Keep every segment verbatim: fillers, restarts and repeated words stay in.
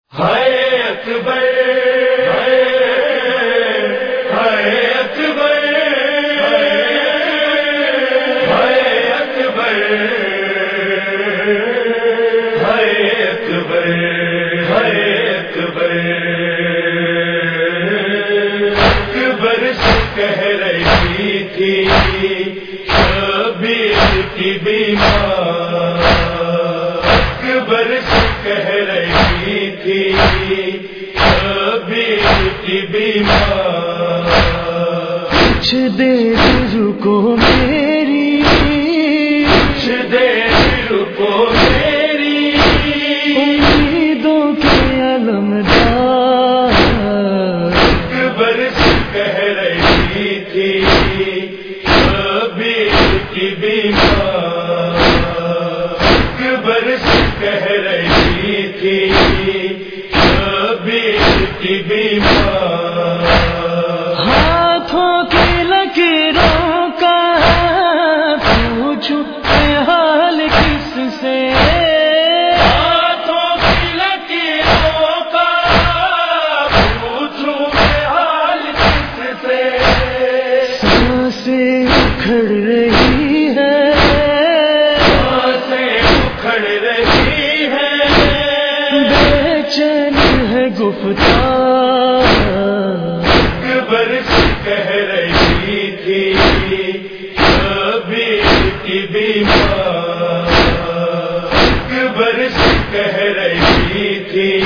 ہائے اکبر ہائے اکبر ہائے اکبر ہائے اکبر ہائے اکبر اکبر سے کہہ رہی تھی شبیر کی بیمار، اکبر سے کہہ رہی تھی شبیر کی بیمار، کچھ دیر رکو میری، کچھ دیر رکو میری، امیدوں کے علمدار، اکبر سے کہہ رہی تھی شبیر کی بیمار، اکبر سے کہہ رہی تھی شبیر کی بیمار، ہاتھوں کی لکیروں کا پوچھوں میں حال کس سے، ہاتھوں کی لکیروں کا پوچھوں میں حال کس سے، سانسیں اکھڑ رہی ہے، سانسیں اکھڑ رہی ہے، بے چین ہے گفتار، اکبر سے کہہ رہی تھی شبیر کی بیمار، اکبر سے کہہ رہی تھی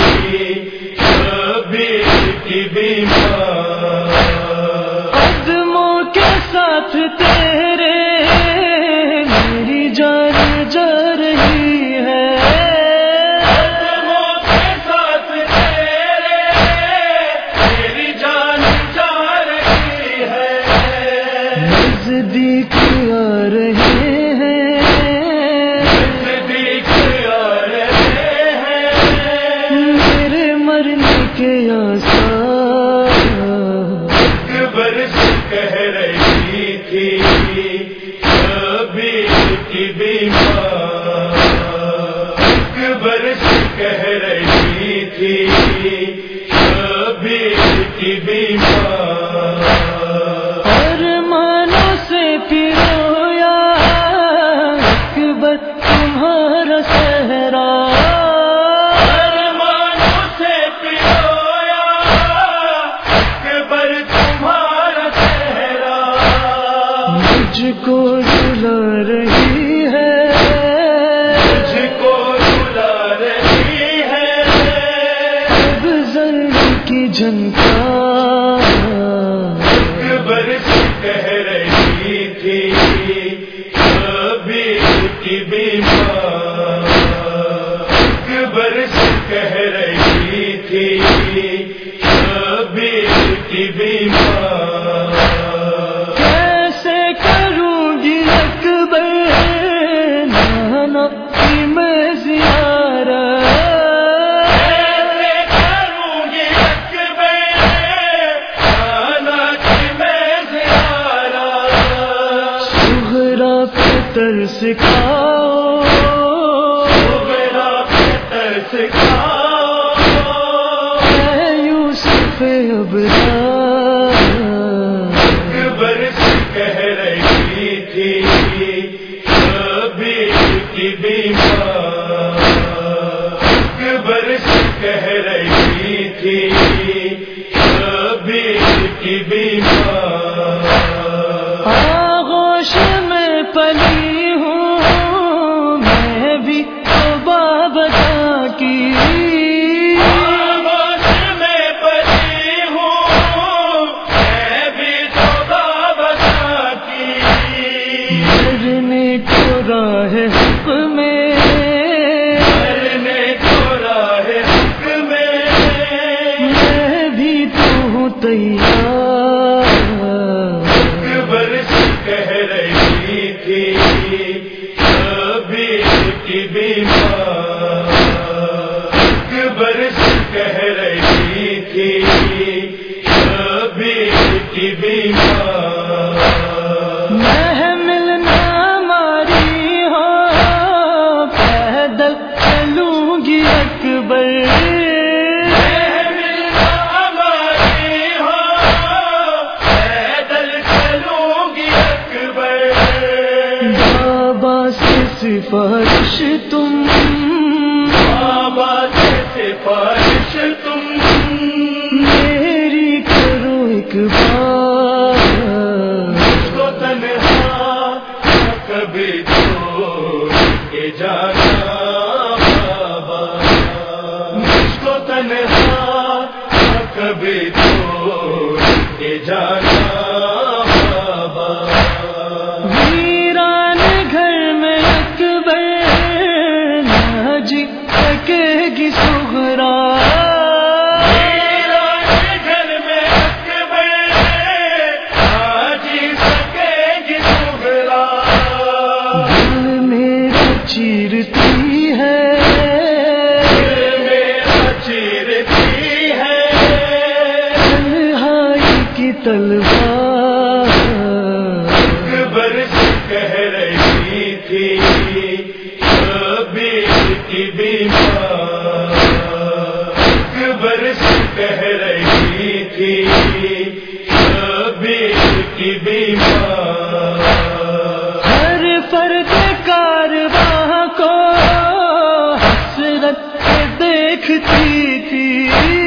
شبیر کی بیمار، قدموں کے ساتھ تیرے میری جان جا رہی ہے، قدموں کے ساتھ تیرے میری جان جا رہی ہے، نزدیک آ رہے ہیں، نزدیک آ رہے ہیں، میرے مرنے کے آثار، اکبر سے کہہ رہی تھی شبیر کی بیمار، اکبر سے کہہ رہی تھی شبیر کی بیمار، ارمانوں سے پرویا اکبر تمہارا صحرا، ارمانوں سے پرویا اکبر تمہارا چہرہ، مجھ کو رلا رہی ہے، مجھ کو رلا رہی ہے، اب ذرے کی جھنکار، اکبر سے کہہ رہی تھی شبیر کی بیمار، اکبر سے کہہ رہی تھی شبیر کی بیمار، کیسے کروں گی اکبر نانا کی میں زیارت، کیسے کروں گی اکبر نانا کی میں زیارت، صغرا پہ ترس کھاؤ، صغرا پہ ترس کھاؤ، اے یوسف ابرار، اکبر سے کہہ رہی تھی شبیر کی بیمار، اکبر سے کہہ رہی تھی شبیر کی بیمار، آغوش میں پلی ہوں میں بھی توبہ بتا کی، آغوش میں پلی ہوں میں بھی توبہ بتا کی، مرنے کو راہ حق میں، مرنے کو راہ حق میں، میں بھی تو ہوں تیار، اکبر سے کہہ رہی تھی شبیر کی بیمار، اکبر سے کہہ رہی تھی شبیر کی بیمار، محمل نہ ہماری ہو پیدل چلوں گی اکبر، سفارش تم میری کرو ایک بار، مجھ کو تنہا کبھی چھوڑ کے جانا بابا، مجھ کو تنہا کبھی چھوڑ کے جانا بابا۔ ویران گھر میں اکبر نہ جی سکے گی صغرا، ویران گھر میں اکبر نہ جی سکے گی صغرا، دل میرا چیرتی ہے، دل میرا چیرتی ہے تنہائی کی تلوار، اکبر سے کہہ رہی تھی شبیر کی بیمار، اکبر سے کہہ رہی تھی شبیر کی بیمار، ہر فرد کارواں کو حسرت سے دیکھتی تھی،